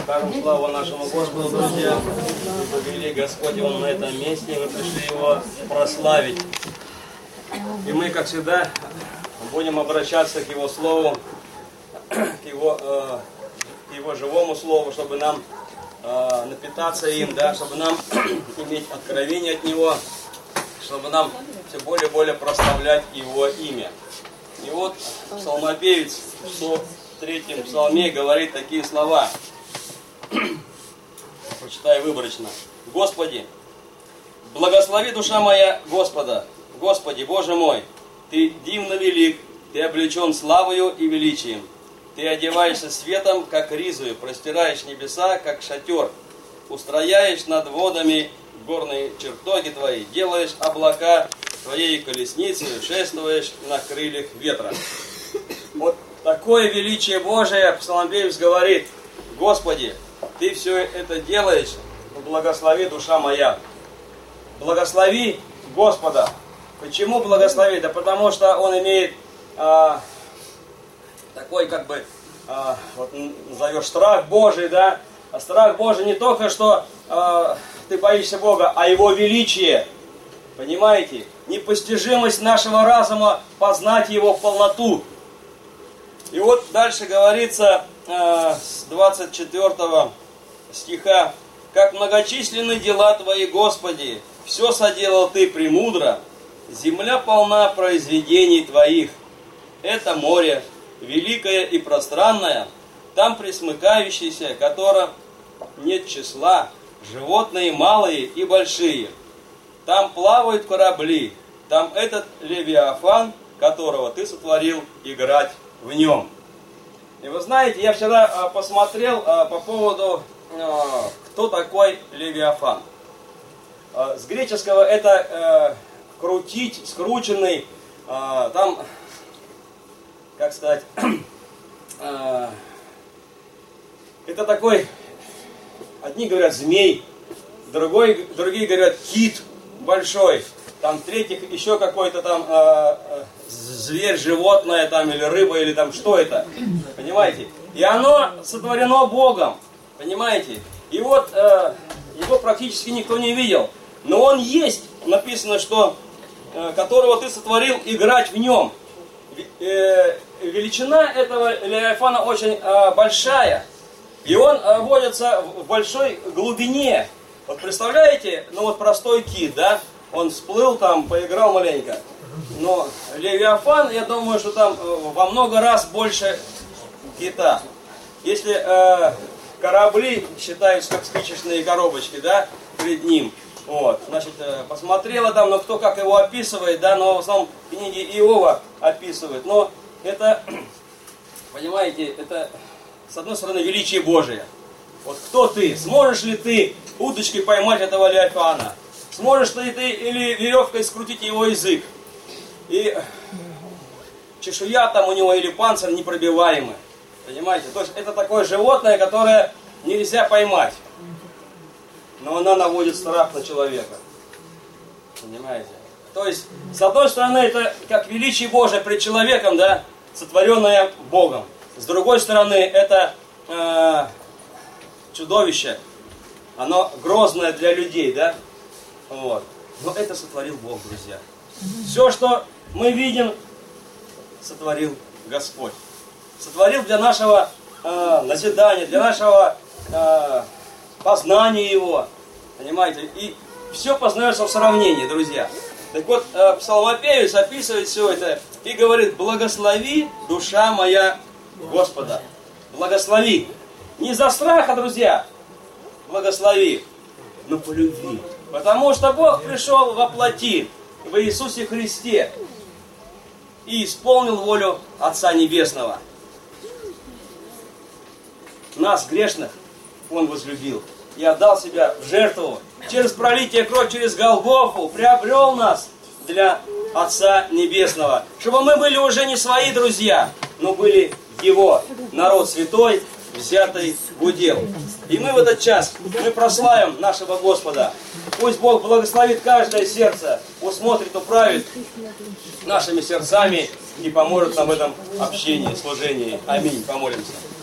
Скажем славу нашему Господу, друзья. Повели Господь Он на этом месте, и мы пришли Его прославить. И мы, как всегда, будем обращаться к Его Слову, к Его живому Слову, чтобы нам напитаться им, да, чтобы нам иметь откровение от Него, чтобы нам все более и более прославлять Его имя. И вот псалмопевец в 103-м псалме говорит такие слова. Прочитаю выборочно. Господи, благослови душа моя Господа. Господи, Боже мой, Ты дивно велик, Ты облечен славою и величием. Ты одеваешься светом, как ризою, простираешь небеса, как шатер, устрояешь над водами горные чертоги Твои, делаешь облака Твоей колесницей, шествуешь на крыльях ветра. Вот такое величие Божие псалмопевец говорит: Господи, Ты все это делаешь, благослови душа моя. Благослови Господа. Почему благослови? Да потому что Он имеет такой, как бы, вот назовешь страх Божий, да? А страх Божий не только, что ты боишься Бога, а Его величие. Понимаете? Непостижимость нашего разума познать Его в полноту. И вот дальше говорится с 24 стиха: «Как многочисленны дела Твои, Господи, все соделал Ты премудро, земля полна произведений Твоих. Это море, великое и пространное, там пресмыкающиеся, которым нет числа, животные малые и большие. Там плавают корабли, там этот Левиафан, которого Ты сотворил играть в нем». И вы знаете, я вчера посмотрел по поводу, кто такой Левиафан. С греческого это крутить, скрученный, там, как сказать, это такой, одни говорят змей, другие говорят кит большой, там третьих еще какой-то там зверь, животное там, или рыба, или там что это, понимаете? И оно сотворено Богом, понимаете? И вот его практически никто не видел, но он есть, написано, что которого Ты сотворил играть в нем. Величина этого Левиафана очень большая, и он водится в большой глубине. Вот представляете, ну вот простой кит, да, он всплыл там, поиграл маленько, но Левиафан, я думаю, что там во много раз больше кита. Если корабли считаются как спичечные коробочки, да, перед ним, вот, значит, посмотрела там, но кто как его описывает, да, но в основном книги Иова описывает, но это, понимаете, это, с одной стороны, величие Божие. Вот кто ты? Сможешь ли ты удочкой поймать этого Левиафана? Сможешь ли ты или веревкой скрутить его язык? И чешуя там у него или панцирь непробиваемый. Понимаете? То есть это такое животное, которое нельзя поймать. Но она наводит страх на человека. Понимаете? То есть, с одной стороны, это как величие Божие пред человеком, да, сотворенное Богом. С другой стороны, это чудовище. Оно грозное для людей, да? Вот. Но это сотворил Бог, друзья. Все, что мы видим, сотворил Господь. Сотворил для нашего назидания, для нашего познания Его. Понимаете? И все познается в сравнении, друзья. Так вот, псалмопевец описывает все это и говорит: благослови душа моя Господа. Благослови. Не за страха, друзья, благослови, но по любви. Потому что Бог пришел во плоти, в Иисусе Христе, и исполнил волю Отца Небесного. Нас, грешных, Он возлюбил и отдал себя в жертву. Через пролитие крови, через Голгофу приобрел нас для Отца Небесного. Чтобы мы были уже не свои, друзья, но были Его, народ святой, взятый в удел. И мы в этот час, мы прославим нашего Господа. Пусть Бог благословит каждое сердце, усмотрит, управит нашими сердцами и поможет нам в этом общении, служении. Аминь. Помолимся.